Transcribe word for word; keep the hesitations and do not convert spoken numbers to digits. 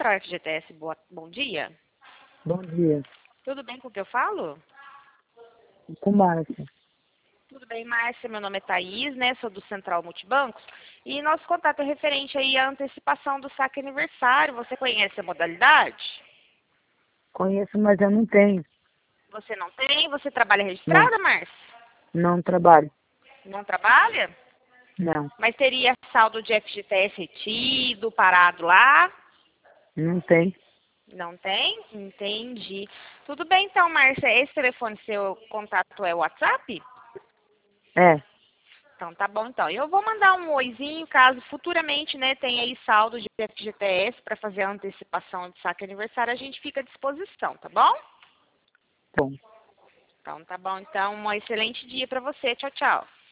Central F G T S, boa, bom dia. Bom dia. Tudo bem com o que eu falo? Com Márcia. Tudo bem, Márcia, meu nome é Thaís, né, sou do Central Multibancos, e nosso contato é referente aí à antecipação do saque aniversário. Você conhece a modalidade? Conheço, mas eu não tenho. Você não tem? Você trabalha Não, registrada, Márcia? não trabalho. Não trabalha? Não, Mas teria saldo de F G T S retido, parado lá? não tem. Não tem? Entendi. Tudo bem então, Márcia, esse telefone seu contato é o WhatsApp? É, Então tá bom então. Eu vou mandar um oizinho caso futuramente, né, tenha aí saldo de F G T S para fazer a antecipação de saque aniversário, a gente fica à disposição, tá bom? bom. Então tá bom então, um excelente dia para você. Tchau, tchau.